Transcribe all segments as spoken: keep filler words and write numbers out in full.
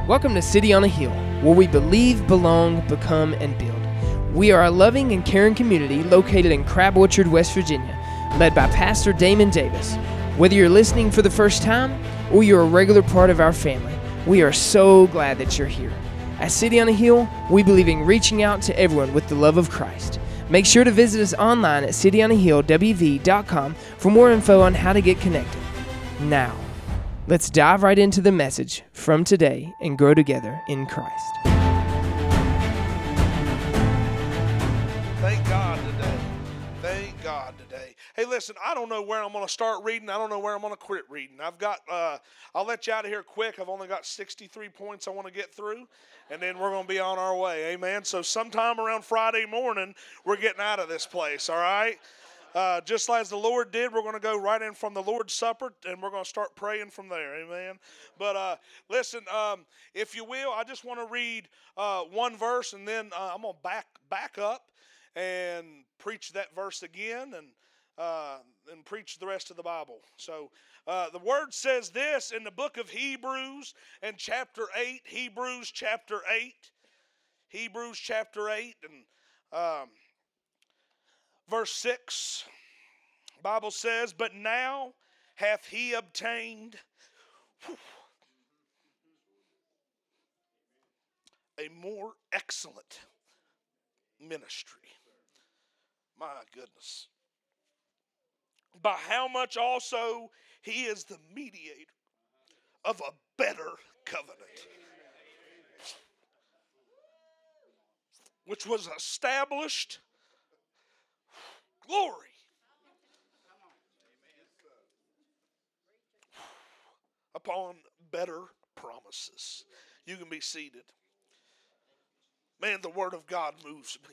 Welcome to City on a Hill, where we believe, belong, become, and build. We are a loving and caring community located in Crab Orchard, West Virginia, led by Pastor Damon Davis. Whether you're listening for the first time or you're a regular part of our family, we are so glad that you're here. At City on a Hill, we believe in reaching out to everyone with the love of Christ. Make sure to visit us online at city on a hill w v dot com for more info on how to get connected. Now, let's dive right into the message from today and grow together in Christ. Thank God today. Thank God today. Hey, listen, I don't know where I'm going to start reading. I don't know where I'm going to quit reading. I've got, uh, I'll let you out of here quick. I've only got sixty-three points I want to get through, and then we're going to be on our way. Amen. So sometime around Friday morning, we're getting out of this place, all right? Uh, just as the Lord did, we're going to go right in from the Lord's Supper, and we're going to start praying from there. Amen. But uh, listen, um, if you will, I just want to read uh, one verse, and then uh, I'm going to back back up and preach that verse again, and uh, and preach the rest of the Bible. So uh, the Word says this in the book of Hebrews, and chapter eight. Hebrews chapter eight. Hebrews chapter eight, and um, verse six, Bible says, "But now hath he obtained whew, a more excellent ministry." My goodness. "By how much also he is the mediator of a better covenant, which was established," glory, "upon better promises." You can be seated. Man, the Word of God moves me.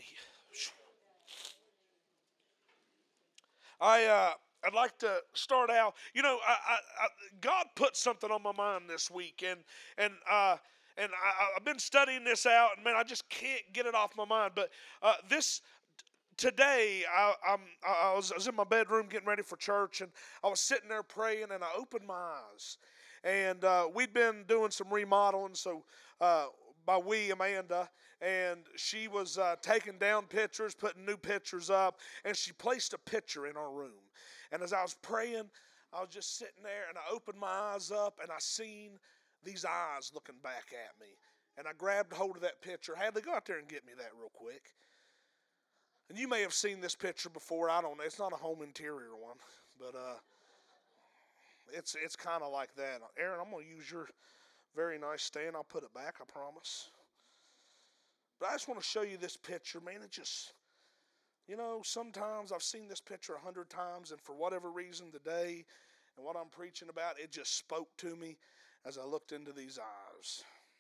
I, uh, I'd like to start out, you know, I, I, I, God put something on my mind this week, and, and, uh, and I, I've been studying this out, and man, I just can't get it off my mind. But uh, this, today, I, I'm, I, was, I was in my bedroom getting ready for church, and I was sitting there praying, and I opened my eyes. And uh, we'd been doing some remodeling, so uh, by we, Amanda, and she was uh, taking down pictures, putting new pictures up, and she placed a picture in our room. And as I was praying, I was just sitting there, and I opened my eyes up, and I seen these eyes looking back at me. And I grabbed hold of that picture. Hadley, go out there and get me that real quick. And you may have seen this picture before. I don't know. It's not a home interior one, but uh, it's it's kind of like that. Aaron, I'm going to use your very nice stand. I'll put it back, I promise. But I just want to show you this picture. Man, it just, you know, sometimes I've seen this picture a hundred times, and for whatever reason today and what I'm preaching about, it just spoke to me as I looked into these eyes.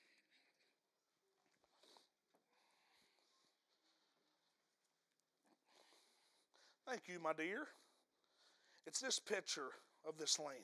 Thank you, my dear. It's this picture of this lamb.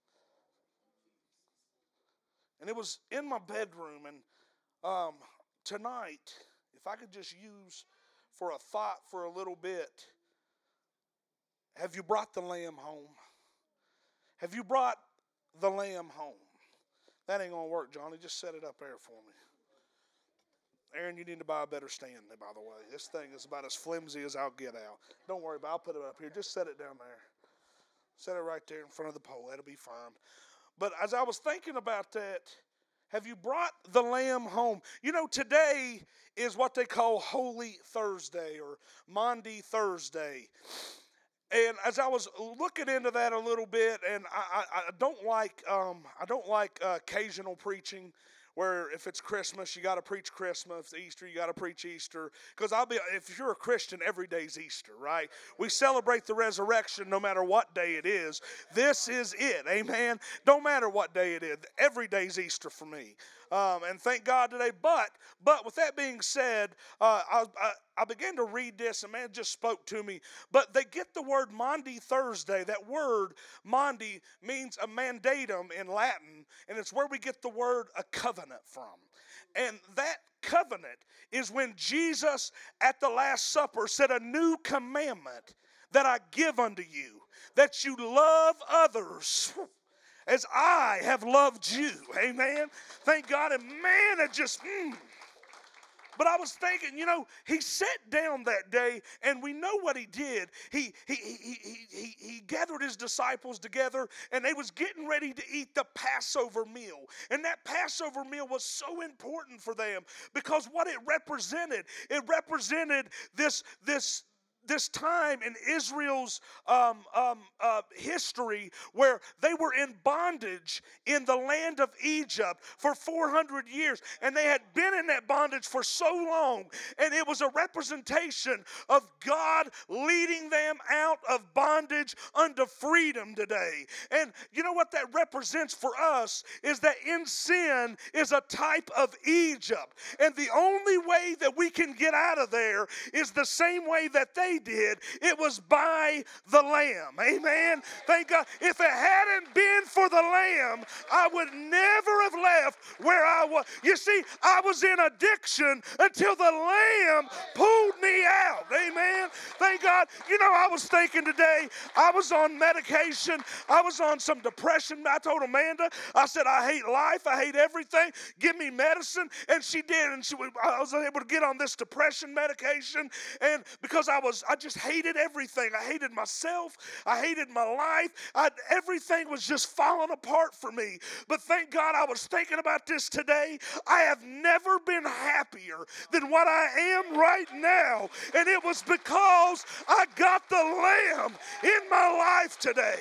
And it was in my bedroom, and um, tonight, if I could just use for a thought for a little bit, have you brought the lamb home? Have you brought the lamb home? That ain't going to work, Johnny. Just set it up there for me. Aaron, you need to buy a better stand, by the way. This thing is about as flimsy as I'll get out. Don't worry about it. I'll put it up here. Just set it down there. Set it right there in front of the pole. That'll be fine. But as I was thinking about that, have you brought the lamb home? You know, today is what they call Holy Thursday or Maundy Thursday. And as I was looking into that a little bit, and I, I, I don't like um, I don't like uh, occasional preaching, where if it's Christmas, you got to preach Christmas. If it's Easter, you got to preach Easter. Because I'll be, if you're a Christian, every day's Easter, right? We celebrate the resurrection no matter what day it is. This is it, amen? Don't matter what day it is. Every day's Easter for me. Um, and thank God today. But, but with that being said, uh, I, I, I began to read this, and man, it just spoke to me. But they get the word Maundy Thursday. That word, Maundy, means a mandatum in Latin, and it's where we get the word a covenant from. And that covenant is when Jesus at the Last Supper said, "A new commandment that I give unto you, that you love others as I have loved you. Amen. Thank God. And man, it just, mm. But I was thinking, you know, he sat down that day, and we know what he did. He he he he he, he gathered his disciples together, and they was getting ready to eat the Passover meal. And that Passover meal was so important for them because what it represented, it represented this this. This time in Israel's um, um, uh, history where they were in bondage in the land of Egypt for four hundred years. And they had been in that bondage for so long. And it was a representation of God leading them out of bondage unto freedom today. And you know what that represents for us is that in sin is a type of Egypt. And the only way that we can get out of there is the same way that they did. It was by the Lamb. Amen. Thank God. If it hadn't been for the Lamb, I would never have left where I was. You see, I was in addiction until the Lamb pulled me out. Amen. Thank God. You know, I was thinking today, I was on medication. I was on some depression. I told Amanda, I said, I hate life. I hate everything. Give me medicine. And she did. And she, I was able to get on this depression medication. And because I was, I just hated everything. I hated myself. I hated my life. I, everything was just falling apart for me. But thank God I was thinking about this today. I have never been happier than what I am right now. And it was because I got the Lamb in my life today.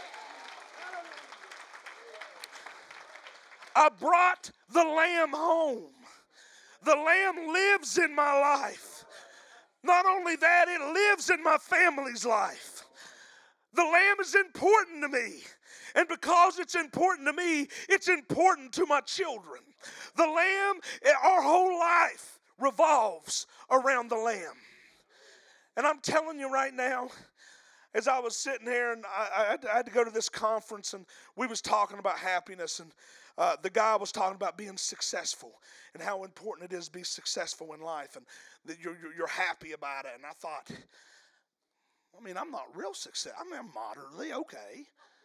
I brought the Lamb home. The Lamb lives in my life. Not only that, it lives in my family's life. The Lamb is important to me. And because it's important to me, it's important to my children. The Lamb, our whole life revolves around the Lamb. And I'm telling you right now, as I was sitting here and I, I had to go to this conference and we was talking about happiness, and uh, the guy was talking about being successful and how important it is to be successful in life and that you're, you're, you're happy about it. And I thought, I mean, I'm not real successful. I mean, I'm moderately okay.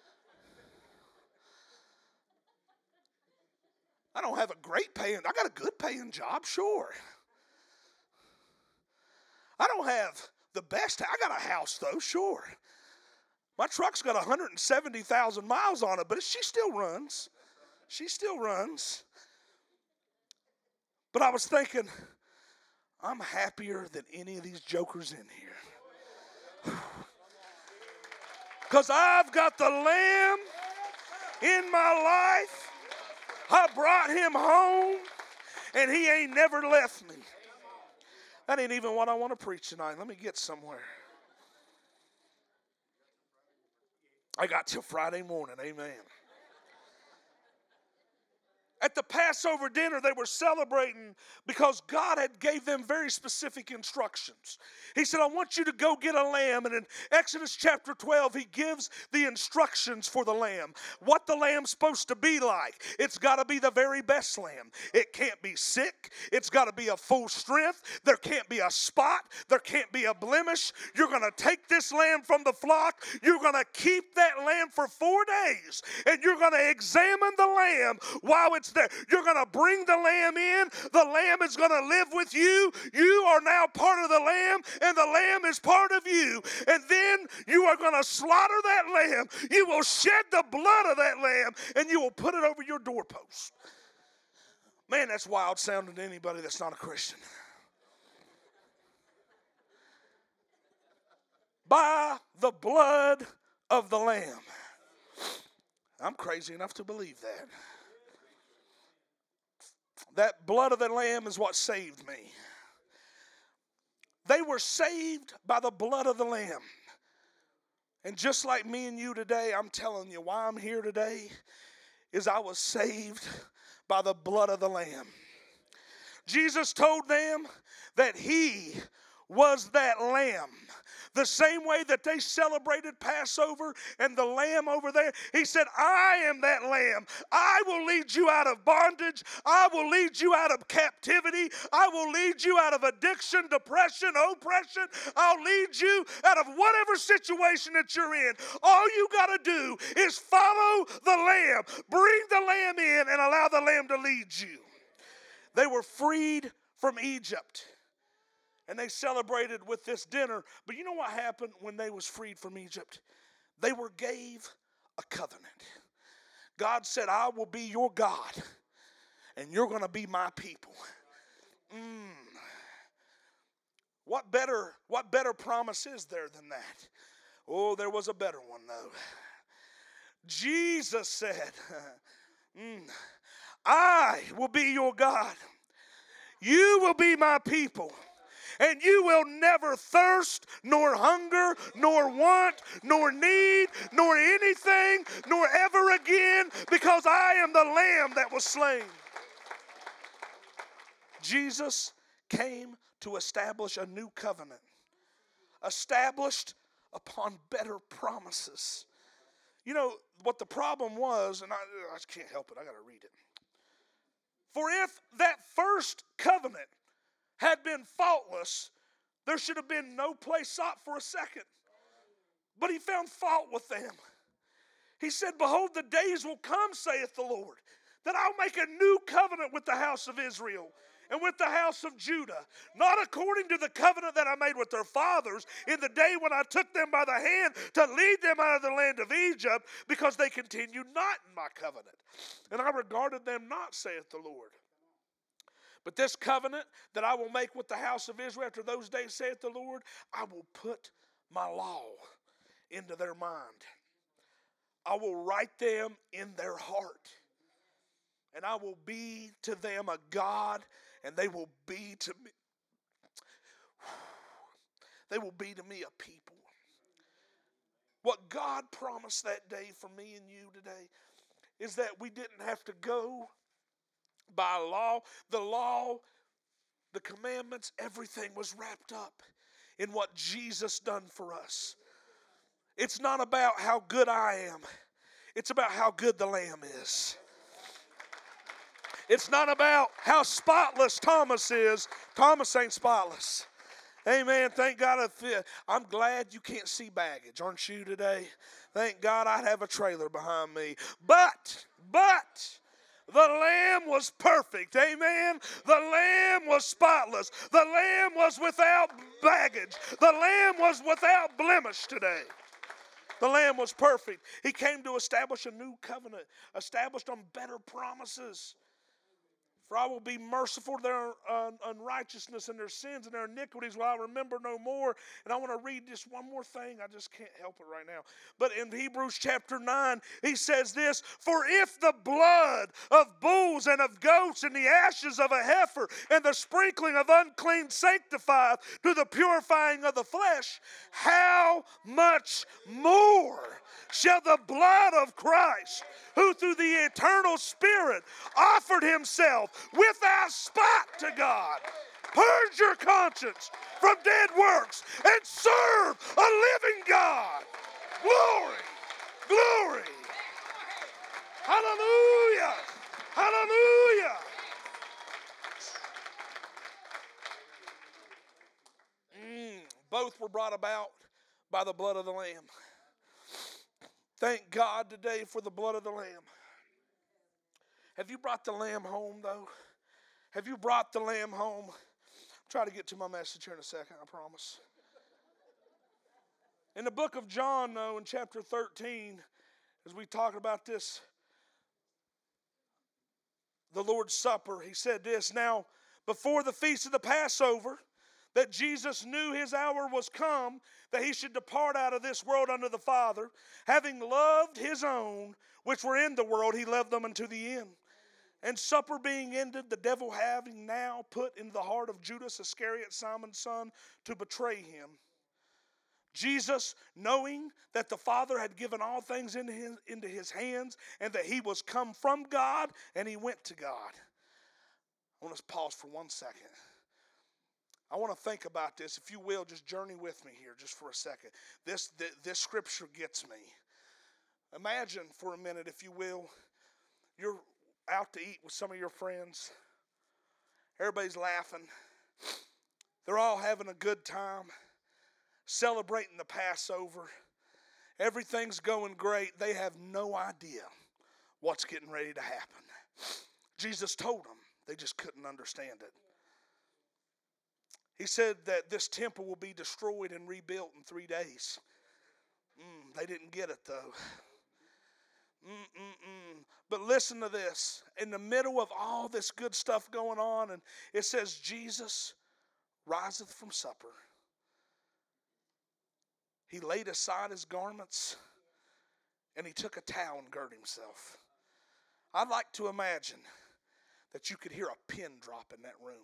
I don't have a great paying, I got a good paying job, sure. I don't have the best, I got a house though, sure. My truck's got one hundred seventy thousand miles on it, but she still runs. She still runs. But I was thinking, I'm happier than any of these jokers in here. Because I've got the Lamb in my life. I brought him home, and he ain't never left me. That ain't even what I want to preach tonight. Let me get somewhere. I got till Friday morning, amen. At the Passover dinner, they were celebrating because God had gave them very specific instructions. He said, I want you to go get a lamb. And in Exodus chapter twelve, he gives the instructions for the lamb. What the lamb's supposed to be like. It's got to be the very best lamb. It can't be sick. It's got to be a full strength. There can't be a spot. There can't be a blemish. You're going to take this lamb from the flock. You're going to keep that lamb for four days. And you're going to examine the lamb while it's there. You're going to bring the lamb in. The lamb is going to live with you. You are now part of the lamb, and the lamb is part of you. And then you are going to slaughter that lamb. You will shed the blood of that lamb, and you will put it over your doorpost. Man, that's wild sounding to anybody that's not a Christian. By the blood of the lamb. I'm crazy enough to believe that. That blood of the lamb is what saved me. They were saved by the blood of the lamb. And just like me and you today, I'm telling you why I'm here today is I was saved by the blood of the lamb. Jesus told them that he was that lamb The same way that they celebrated Passover and the lamb over there, he said, I am that lamb. I will lead you out of bondage. I will lead you out of captivity. I will lead you out of addiction, depression, oppression. I'll lead you out of whatever situation that you're in. All you got to do is follow the lamb. Bring the lamb in and allow the lamb to lead you. They were freed from Egypt. And they celebrated with this dinner. But you know what happened when they was freed from Egypt? They were gave a covenant. God said, I will be your God, and you're going to be my people. Mm. What better, what better promise is there than that? Oh, there was a better one, though. Jesus said, mm, I will be your God. You will be my people. And you will never thirst, nor hunger, nor want, nor need, nor anything, nor ever again, because I am the Lamb that was slain. Jesus came to establish a new covenant, established upon better promises. You know, what the problem was, and I, I can't help it, I got to read it. For if that first covenant had been faultless, there should have been no place sought for a second. But he found fault with them. He said, behold, the days will come, saith the Lord, that I'll make a new covenant with the house of Israel and with the house of Judah, not according to the covenant that I made with their fathers in the day when I took them by the hand to lead them out of the land of Egypt, because they continued not in my covenant. And I regarded them not, saith the Lord. But this covenant that I will make with the house of Israel after those days, saith the Lord, I will put my law into their mind. I will write them in their heart. And I will be to them a God, and they will be to me. They will be to me a people. What God promised that day for me and you today is that we didn't have to go by law. The law, the commandments, everything was wrapped up in what Jesus done for us. It's not about how good I am. It's about how good the Lamb is. It's not about how spotless Thomas is. Thomas ain't spotless. Amen. Thank God. I'm glad you can't see baggage, aren't you today? Thank God I'd have a trailer behind me. But, but, the Lamb was perfect. Amen. The Lamb was spotless. The Lamb was without baggage. The Lamb was without blemish today. The Lamb was perfect. He came to establish a new covenant, established on better promises. For I will be merciful to their uh, unrighteousness and their sins and their iniquities will I remember no more. And I want to read just one more thing. I just can't help it right now. But in Hebrews chapter nine, he says this, for if the blood of bulls and of goats and the ashes of a heifer and the sprinkling of unclean sanctifieth to the purifying of the flesh, how much more shall the blood of Christ, who through the eternal Spirit offered himself without spot to God, purge your conscience from dead works and serve a living God. Glory, glory. Hallelujah, hallelujah. Mm, both were brought about by the blood of the Lamb. Thank God today for the blood of the Lamb. Have you brought the lamb home, though? Have you brought the lamb home? I'll try to get to my message here in a second, I promise. In the book of John, though, in chapter thirteen, as we talk about this, the Lord's Supper, he said this, now, before the feast of the Passover, that Jesus knew his hour was come, that he should depart out of this world unto the Father, having loved his own, which were in the world, he loved them unto the end. And supper being ended, the devil having now put into the heart of Judas Iscariot, Simon's son, to betray him. Jesus, knowing that the Father had given all things into his, into his hands, and that he was come from God, and he went to God. I want to pause for one second. I want to think about this. If you will, just journey with me here just for a second. This, this, this scripture gets me. Imagine for a minute, if you will, you're out to eat with some of your friends. Everybody's laughing. They're all having a good time, celebrating the Passover. Everything's going great. They have no idea what's getting ready to happen. Jesus told them. They just couldn't understand it. He said that this temple will be destroyed and rebuilt in three days. Mm, they didn't get it though. Mm-mm-mm. But listen to this. In the middle of all this good stuff going on, and it says, Jesus riseth from supper. He laid aside his garments, and he took a towel and girt himself. I'd like to imagine that you could hear a pin drop in that room.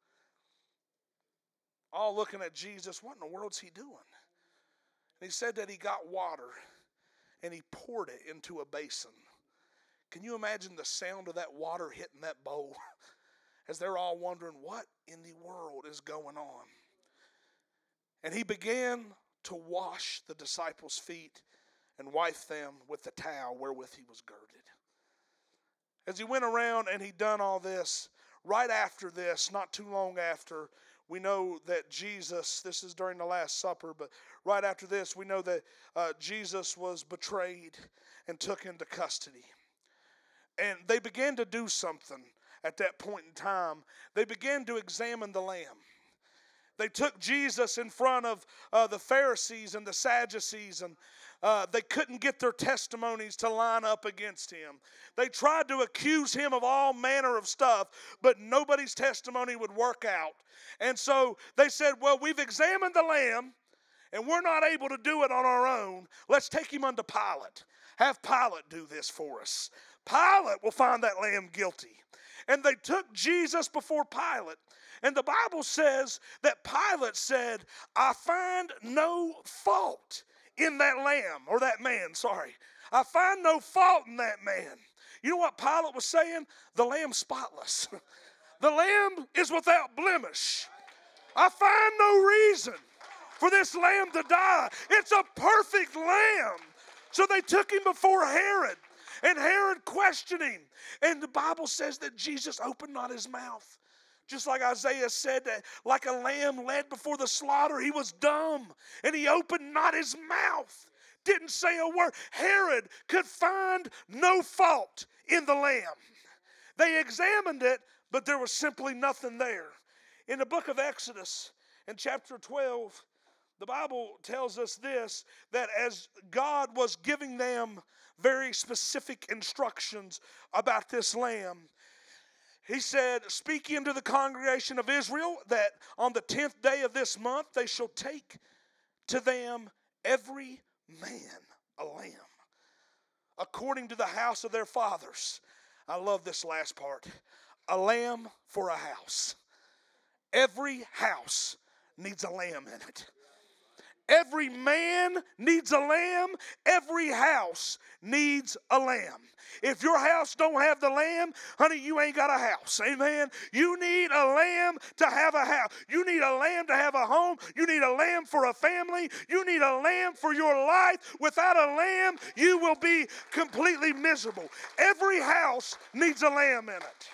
All looking at Jesus, what in the world's he doing? And he said that he got water and he poured it into a basin. Can you imagine the sound of that water hitting that bowl as they're all wondering what in the world is going on? And he began to wash the disciples' feet and wipe them with the towel wherewith he was girded. As he went around and he'd done all this, right after this, not too long after, we know that Jesus, this is during the Last Supper, but right after this, we know that uh, Jesus was betrayed and took into custody. And they began to do something at that point in time. They began to examine the lamb. They took Jesus in front of uh, the Pharisees and the Sadducees, and uh, they couldn't get their testimonies to line up against him. They tried to accuse him of all manner of stuff, but nobody's testimony would work out. And so they said, well, we've examined the lamb, and we're not able to do it on our own. Let's take him unto Pilate. Have Pilate do this for us. Pilate will find that lamb guilty. And they took Jesus before Pilate. And the Bible says that Pilate said, I find no fault in that lamb, or that man, sorry. I find no fault in that man. You know what Pilate was saying? The lamb's spotless. The lamb is without blemish. I find no reason for this lamb to die. It's a perfect lamb. So they took him before Herod, and Herod questioned him. And the Bible says that Jesus opened not his mouth. Just like Isaiah said, that like a lamb led before the slaughter, he was dumb, and he opened not his mouth. Didn't say a word. Herod could find no fault in the lamb. They examined it, but there was simply nothing there. In the book of Exodus, in chapter twelve, the Bible tells us this, that as God was giving them very specific instructions about this lamb, he said, speak into the congregation of Israel that on the tenth day of this month they shall take to them every man a lamb, according to the house of their fathers. I love this last part. A lamb for a house. Every house needs a lamb in it. Every man needs a lamb. Every house needs a lamb. If your house don't have the lamb, honey, you ain't got a house. Amen. You need a lamb to have a house. You need a lamb to have a home. You need a lamb for a family. You need a lamb for your life. Without a lamb, you will be completely miserable. Every house needs a lamb in it.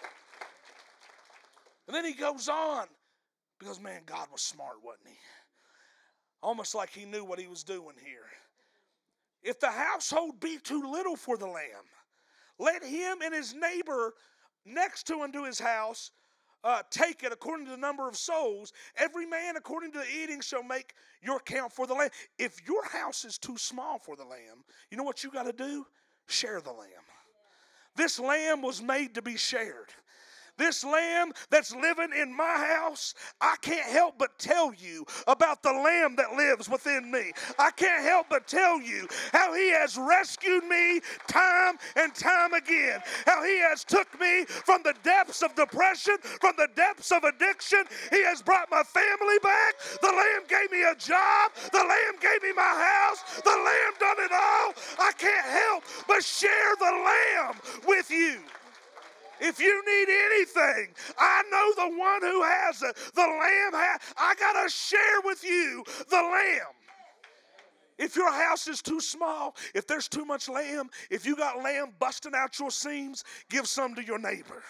And then he goes on, because man, God was smart, wasn't he? Almost like he knew what he was doing here. If the household be too little for the lamb, let him and his neighbor next to him to his house uh, take it according to the number of souls. Every man according to the eating shall make your count for the lamb. If your house is too small for the lamb, you know what you got to do? Share the lamb. This lamb was made to be shared. This lamb that's living in my house, I can't help but tell you about the lamb that lives within me. I can't help but tell you how he has rescued me time and time again. How he has took me from the depths of depression, from the depths of addiction. He has brought my family back. The lamb gave me a job. The lamb gave me my house. The lamb done it all. I can't help but share the lamb with you. If you need anything, I know the one who has it. The Lamb, ha- I got to share with you the Lamb. If your house is too small, if there's too much lamb, if you got lamb busting out your seams, give some to your neighbor.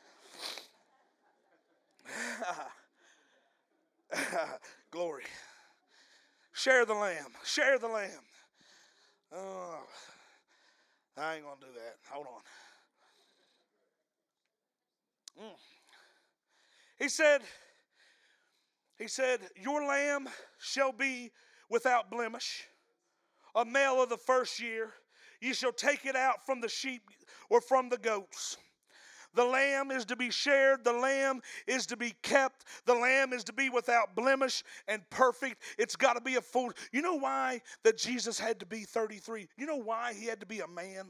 Glory. Share the lamb. Share the lamb. Oh, I ain't going to do that. Hold on. Mm. He said, he said, your lamb shall be without blemish, a male of the first year. You shall take it out from the sheep or from the goats. The lamb is to be shared. The lamb is to be kept. The lamb is to be without blemish and perfect. It's got to be a full. You know why that Jesus had to be thirty-three? You know why he had to be a man?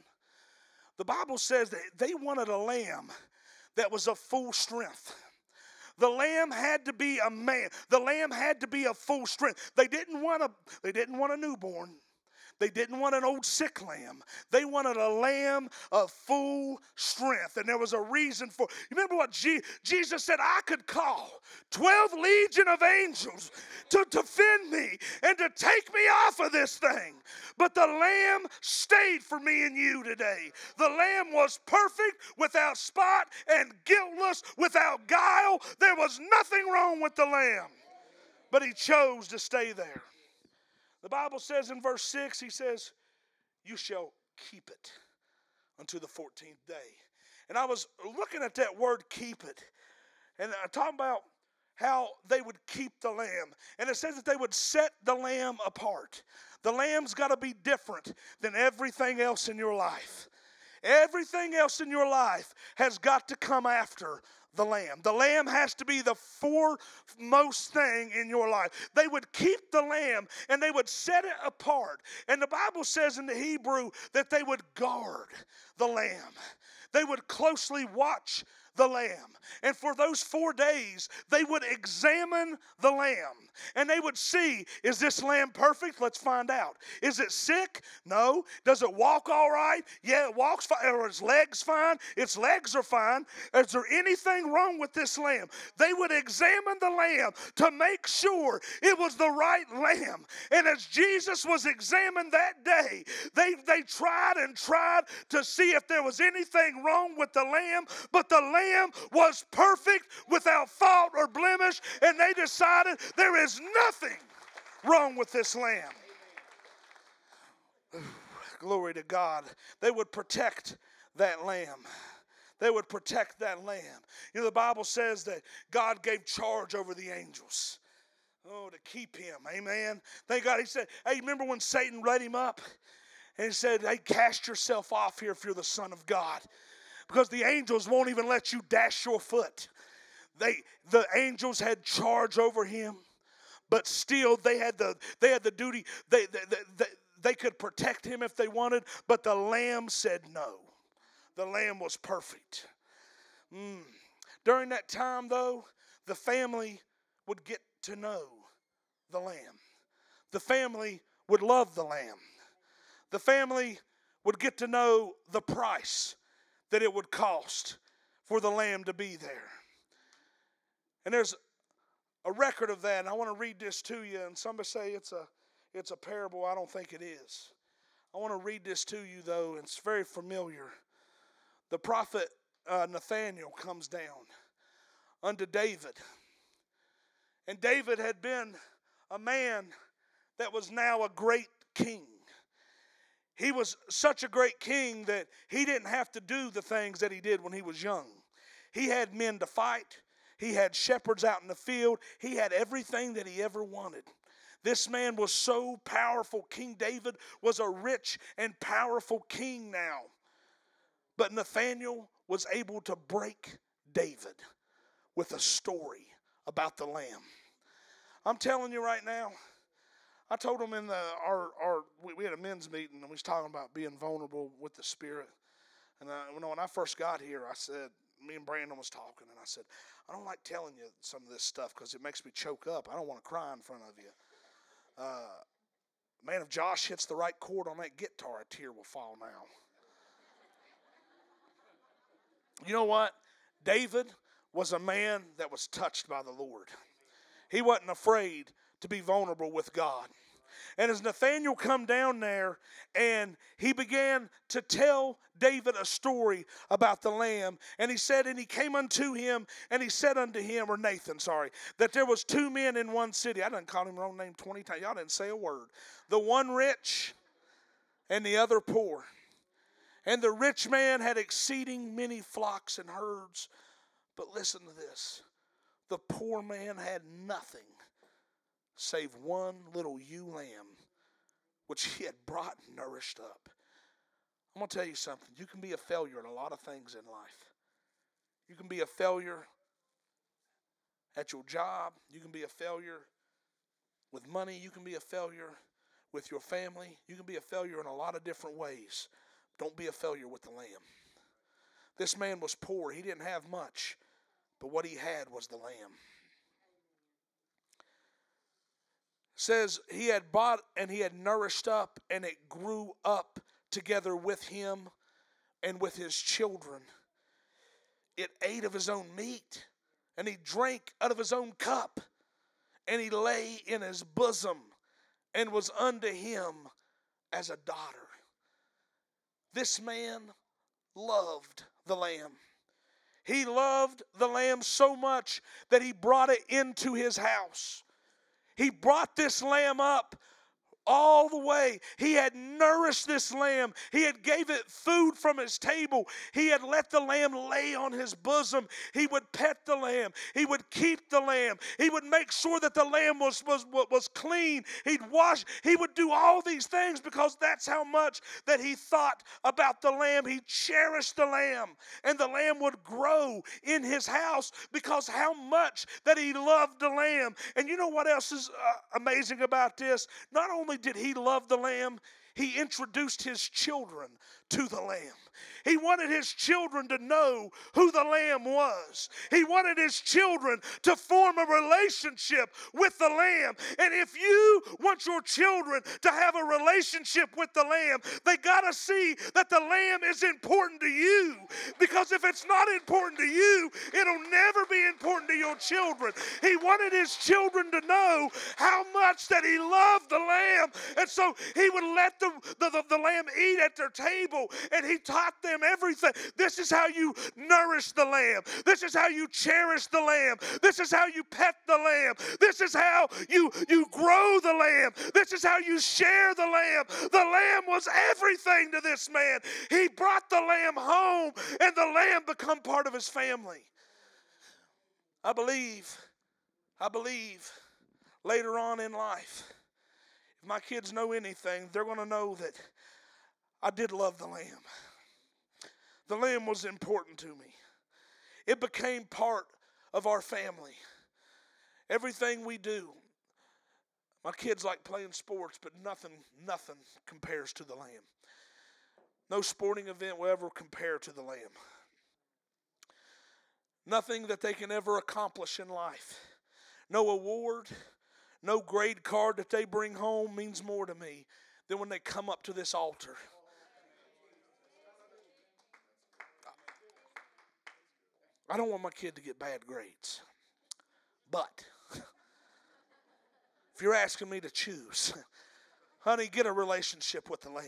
The Bible says that they wanted a lamb that was of full strength. The lamb had to be a man. The lamb had to be of full strength. They didn't want a, they didn't want a newborn. They didn't want an old sick lamb. They wanted a lamb of full strength. And there was a reason for it. You remember what Je- Jesus said? I could call twelve legion of angels to defend me and to take me off of this thing. But the lamb stayed for me and you today. The lamb was perfect, without spot, and guiltless, without guile. There was nothing wrong with the lamb. But he chose to stay there. The Bible says in verse six, he says, you shall keep it unto the fourteenth day. And I was looking at that word keep it. And I'm talking about how they would keep the lamb. And it says that they would set the lamb apart. The lamb's got to be different than everything else in your life. Everything else in your life has got to come after the lamb. The lamb has to be the foremost thing in your life. They would keep the lamb and they would set it apart. And the Bible says in the Hebrew that they would guard the lamb. They would closely watch the lamb. And for those four days, they would examine the lamb. And they would see, is this lamb perfect? Let's find out. Is it sick? No. Does it walk all right? Yeah, it walks fine. Are its legs fine? Its legs are fine. Is there anything wrong with this lamb? They would examine the lamb to make sure it was the right lamb. And as Jesus was examined that day, they, they tried and tried to see if there was anything wrong with the lamb, but the lamb was perfect, without fault or blemish, and they decided there is nothing wrong with this lamb. Glory to God. They would protect that lamb. They would protect that lamb. You know, the Bible says that God gave charge over the angels. Oh, to keep him. Amen. Thank God. He said, hey, remember when Satan led him up? And he said, hey, cast yourself off here if you're the Son of God. Because the angels won't even let you dash your foot. They, the angels had charge over him, but still they had the they had the duty. They they, they they could protect him if they wanted, but the lamb said no. The lamb was perfect. Mm. During that time, though, the family would get to know the lamb. The family would love the lamb. The family would get to know the price that it would cost for the lamb to be there. And there's a record of that, and I want to read this to you. And somebody say it's a it's a parable. I don't think it is. I want to read this to you, though. It's very familiar. The prophet uh, Nathaniel comes down unto David. And David had been a man that was now a great king. He was such a great king that he didn't have to do the things that he did when he was young. He had men to fight. He had shepherds out in the field. He had everything that he ever wanted. This man was so powerful. King David was a rich and powerful king now. But Nathaniel was able to break David with a story about the lamb. I'm telling you right now, I told him in the our our we, we had a men's meeting and we was talking about being vulnerable with the Spirit. And I, you know, when I first got here, I said, me and Brandon was talking, and I said, I don't like telling you some of this stuff because it makes me choke up. I don't want to cry in front of you. Uh, man, if Josh hits the right chord on that guitar, a tear will fall now. You know what? David was a man that was touched by the Lord. He wasn't afraid to be vulnerable with God. And as Nathanael come down there and he began to tell David a story about the lamb, and he said, and he came unto him, and he said unto him, or Nathan, sorry, that there was two men in one city. I done called him wrong name twenty times. Y'all didn't say a word. The one rich and the other poor. And the rich man had exceeding many flocks and herds. But listen to this. The poor man had nothing save one little ewe lamb, which he had brought and nourished up. I'm going to tell you something. You can be a failure in a lot of things in life. You can be a failure at your job. You can be a failure with money. You can be a failure with your family. You can be a failure in a lot of different ways. Don't be a failure with the lamb. This man was poor. He didn't have much, but what he had was the lamb. Says he had bought and he had nourished up, and it grew up together with him and with his children. It ate of his own meat, and he drank out of his own cup, and he lay in his bosom and was unto him as a daughter. This man loved the lamb. He loved the lamb so much that he brought it into his house. He brought this lamb up all the way. He had nourished this lamb. He had gave it food from his table. He had let the lamb lay on his bosom. He would pet the lamb. He would keep the lamb. He would make sure that the lamb was, was, was clean. He'd wash. He would do all these things because that's how much that he thought about the lamb. He cherished the lamb. And the lamb would grow in his house because how much that he loved the lamb. And you know what else is uh, amazing about this? Not only did he love the lamb, he introduced his children to the lamb. He wanted his children to know who the lamb was. He wanted his children to form a relationship with the lamb. And if you want your children to have a relationship with the lamb, they got to see that the lamb is important to you. Because if it's not important to you, it'll never be important to your children. He wanted his children to know how much that he loved the lamb. And so he would let the, the, the, the lamb eat at their table, and he taught them everything. This is how you nourish the lamb. This is how you cherish the lamb. This is how you pet the lamb. This is how you, you grow the lamb. This is how you share the lamb. The lamb was everything to this man. He brought the lamb home, and the lamb become part of his family. I believe, I believe later on in life, if my kids know anything, they're going to know that I did love the lamb. The lamb was important to me. It became part of our family. Everything we do. My kids like playing sports, but nothing, nothing compares to the lamb. No sporting event will ever compare to the lamb. Nothing that they can ever accomplish in life. No award, no grade card that they bring home means more to me than when they come up to this altar. I don't want my kid to get bad grades. But if you're asking me to choose, honey, get a relationship with the lamb.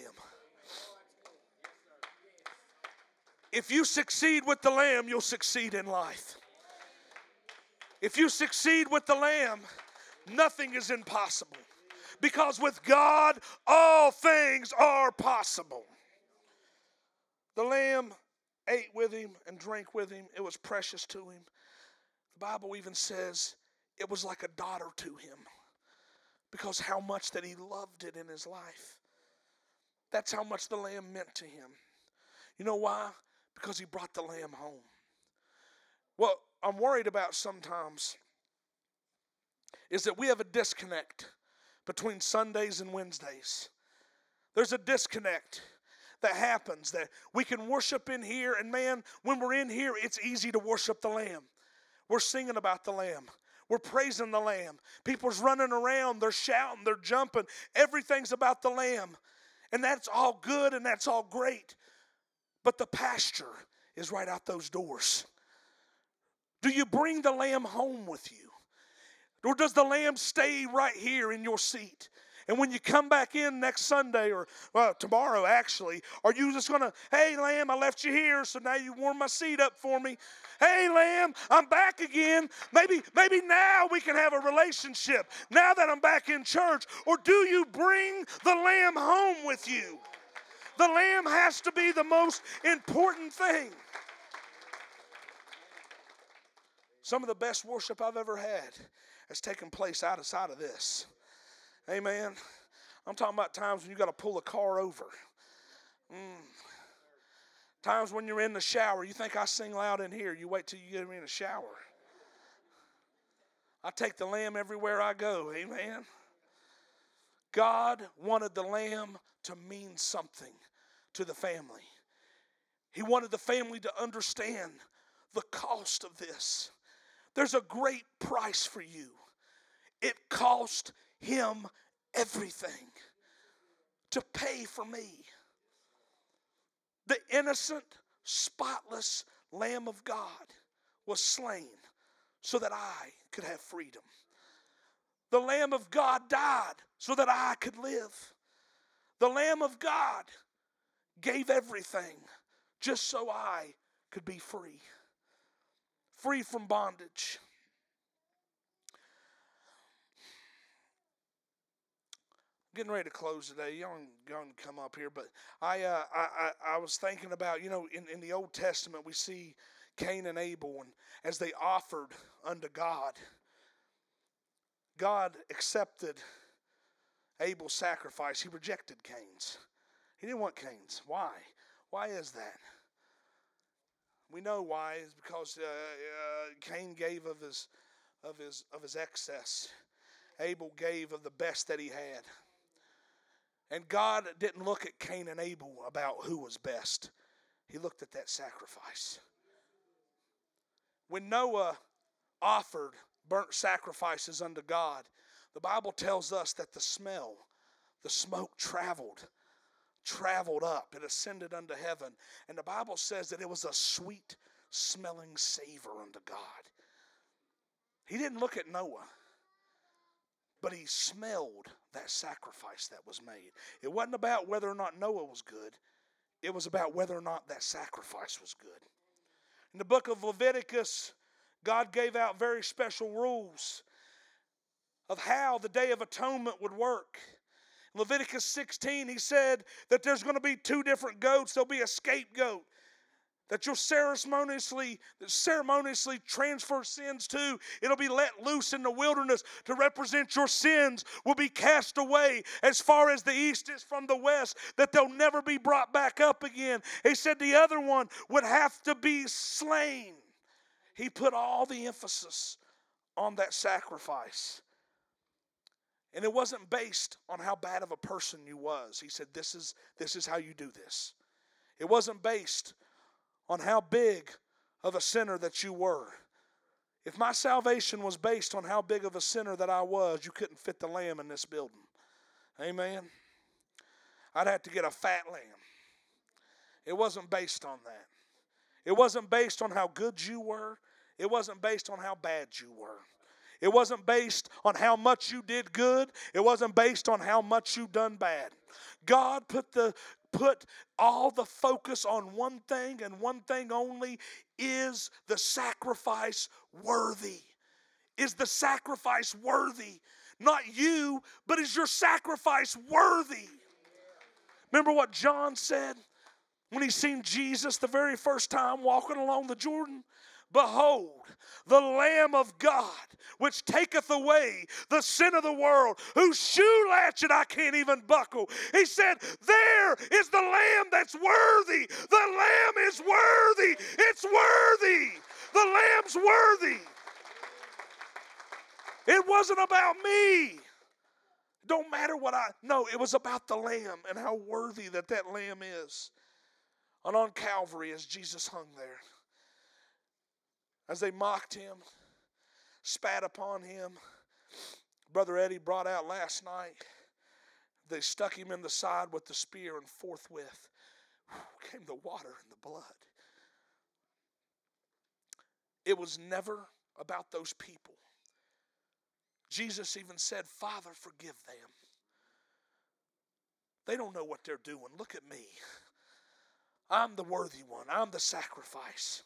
If you succeed with the lamb, you'll succeed in life. If you succeed with the lamb, nothing is impossible. Because with God, all things are possible. The lamb ate with him and drank with him. It was precious to him. The Bible even says it was like a daughter to him because how much that he loved it in his life. That's how much the lamb meant to him. You know why? Because he brought the lamb home. What I'm worried about sometimes is that we have a disconnect between Sundays and Wednesdays. There's a disconnect that happens, that we can worship in here, and man, when we're in here, it's easy to worship the lamb. We're singing about the lamb. We're praising the lamb. People's running around, they're shouting, they're jumping. Everything's about the lamb. And that's all good and that's all great. But the pasture is right out those doors. Do you bring the lamb home with you? Or does the lamb stay right here in your seat? And when you come back in next Sunday, or well, tomorrow actually, are you just going to, hey, lamb, I left you here, so now you warm my seat up for me. Hey, lamb, I'm back again. Maybe, maybe now we can have a relationship, now that I'm back in church. Or do you bring the lamb home with you? The lamb has to be the most important thing. Some of the best worship I've ever had has taken place outside of this. Amen. I'm talking about times when you got to pull a car over. Mm. Times when you're in the shower. You think I sing loud in here. You wait till you get in the shower. I take the lamb everywhere I go. Amen. God wanted the lamb to mean something to the family. He wanted the family to understand the cost of this. There's a great price for you. It cost him everything to pay for me. The innocent, spotless Lamb of God was slain so that I could have freedom. The Lamb of God died so that I could live. The Lamb of God gave everything just so I could be free. Free from bondage. Getting ready to close today. Y'all going to come up here, but I, uh, I, I, I was thinking about, you know, in, in the Old Testament we see Cain and Abel, and as they offered unto God, God accepted Abel's sacrifice. He rejected Cain's. He didn't want Cain's. Why? Why is that? We know why. It's because uh, uh, Cain gave of his, of his, of his excess. Abel gave of the best that he had. And God didn't look at Cain and Abel about who was best. He looked at that sacrifice. When Noah offered burnt sacrifices unto God, the Bible tells us that the smell, the smoke traveled, traveled up. It ascended unto heaven. And the Bible says that it was a sweet smelling savor unto God. He didn't look at Noah, but he smelled that sacrifice that was made. It wasn't about whether or not Noah was good. It was about whether or not that sacrifice was good. In the book of Leviticus, God gave out very special rules of how the Day of Atonement would work. In Leviticus sixteen, he said that there's going to be two different goats. There'll be a scapegoat that you'll ceremoniously, ceremoniously transfer sins to. It'll be let loose in the wilderness to represent your sins will be cast away as far as the east is from the west, that they'll never be brought back up again. He said the other one would have to be slain. He put all the emphasis on that sacrifice. And it wasn't based on how bad of a person you was. He said, this is, this is how you do this. It wasn't based on how big of a sinner that you were. If my salvation was based on how big of a sinner that I was, you couldn't fit the lamb in this building. Amen. I'd have to get a fat lamb. It wasn't based on that. It wasn't based on how good you were. It wasn't based on how bad you were. It wasn't based on how much you did good. It wasn't based on how much you done bad. God put the put all the focus on one thing and one thing only. Is the sacrifice worthy? Is the sacrifice worthy? Not you, but is your sacrifice worthy? Remember what John said when he seen Jesus the very first time walking along the Jordan? Behold, the Lamb of God, which taketh away the sin of the world, whose shoe latchet I can't even buckle. He said, there is the Lamb that's worthy. The Lamb is worthy. It's worthy. The Lamb's worthy. It wasn't about me. Don't matter what I, no, it was about the Lamb and how worthy that that Lamb is. And on Calvary as Jesus hung there, as they mocked him, spat upon him, Brother Eddie brought out last night, they stuck him in the side with the spear, and forthwith whew, came the water and the blood. it was never about those people. Jesus even said, Father, forgive them. They don't know what they're doing. Look at me. I'm the worthy one. I'm the sacrifice.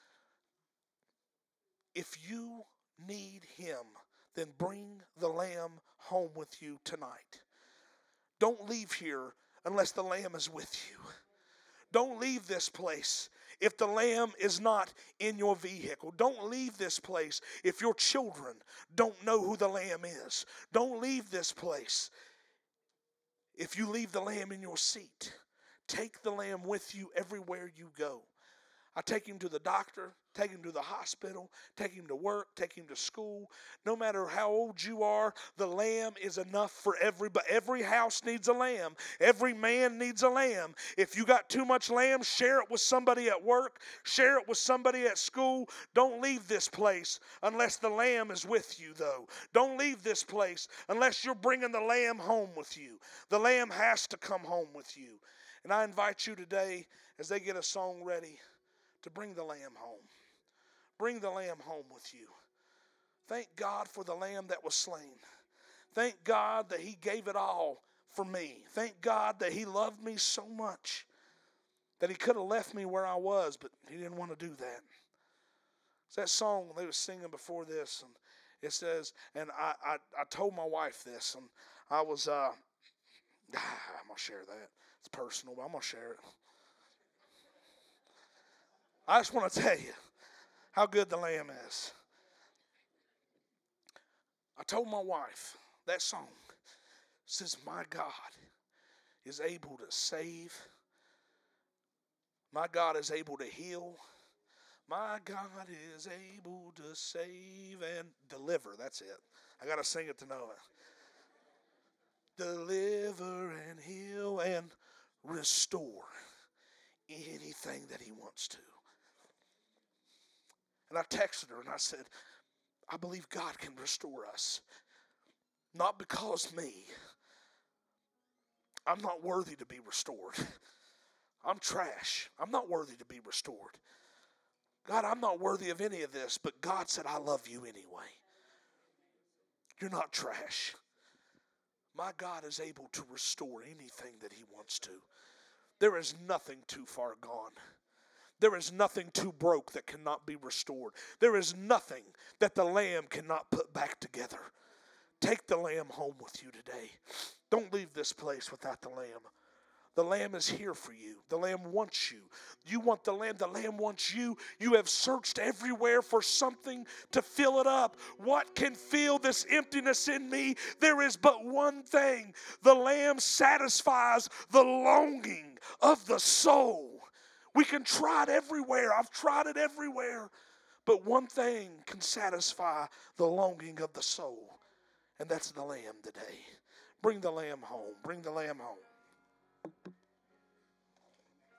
If you need him, then bring the lamb home with you tonight. Don't leave here unless the lamb is with you. Don't leave this place if the lamb is not in your vehicle. Don't leave this place if your children don't know who the lamb is. Don't leave this place if you leave the lamb in your seat. Take the lamb with you everywhere you go. I take him to the doctor, take him to the hospital, take him to work, take him to school. No matter how old you are, the lamb is enough for everybody. Every house needs a lamb. Every man needs a lamb. If you got too much lamb, share it with somebody at work. Share it with somebody at school. Don't leave this place unless the lamb is with you, though. Don't leave this place unless you're bringing the lamb home with you. The lamb has to come home with you. And I invite you today, as they get a song ready, to bring the lamb home. Bring the lamb home with you. Thank God for the lamb that was slain. Thank God that he gave it all for me. Thank God that he loved me so much that he could have left me where I was, but he didn't want to do that. It's that song they were singing before this, and it says, and I, I, I told my wife this, and I was, uh, I'm going to share that. It's personal, but I'm going to share it. I just want to tell you how good the lamb is. I told my wife that song says, my God is able to save. My God is able to heal. My God is able to save and deliver. That's it. I got to sing it to know it. Deliver and heal and restore anything that he wants to. And I texted her and I said, I believe God can restore us. Not because me. I'm not worthy to be restored. I'm trash. I'm not worthy to be restored. God, I'm not worthy of any of this, but God said, I love you anyway. You're not trash. My God is able to restore anything that he wants to. There is nothing too far gone. There is nothing too broke that cannot be restored. There is nothing that the lamb cannot put back together. Take the lamb home with you today. Don't leave this place without the lamb. The lamb is here for you. The lamb wants you. You want the lamb. The lamb wants you. You have searched everywhere for something to fill it up. What can fill this emptiness in me? There is but one thing. The lamb satisfies the longing of the soul. We can try it everywhere. I've tried it everywhere. But one thing can satisfy the longing of the soul. And that's the lamb today. Bring the lamb home. Bring the lamb home.